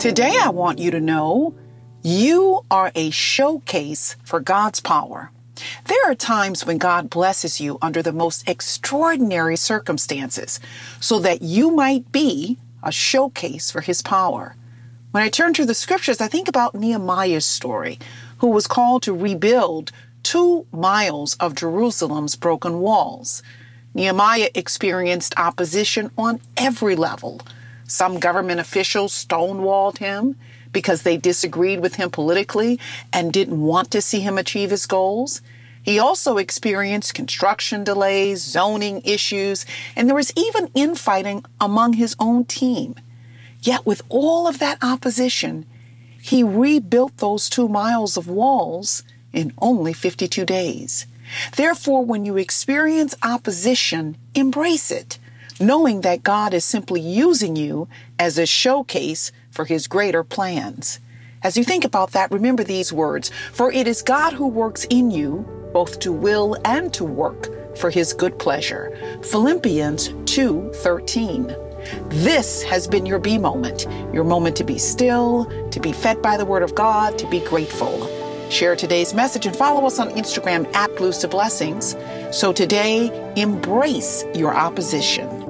Today, I want you to know you are a showcase for God's power. There are times when God blesses you under the most extraordinary circumstances so that you might be a showcase for his power. When I turn to the scriptures, I think about Nehemiah's story, who was called to rebuild 2 miles of Jerusalem's broken walls. Nehemiah experienced opposition on every level. Some government officials stonewalled him because they disagreed with him politically and didn't want to see him achieve his goals. He also experienced construction delays, zoning issues, and there was even infighting among his own team. Yet with all of that opposition, he rebuilt those 2 miles of walls in only 52 days. Therefore, when you experience opposition, embrace it, knowing that God is simply using you as a showcase for his greater plans. As you think about that, remember these words, for it is God who works in you, both to will and to work for his good pleasure. Philippians 2:13. This has been your be moment, your moment to be still, to be fed by the word of God, to be grateful. Share today's message and follow us on Instagram @Blues to Blessings. So today, embrace your opposition.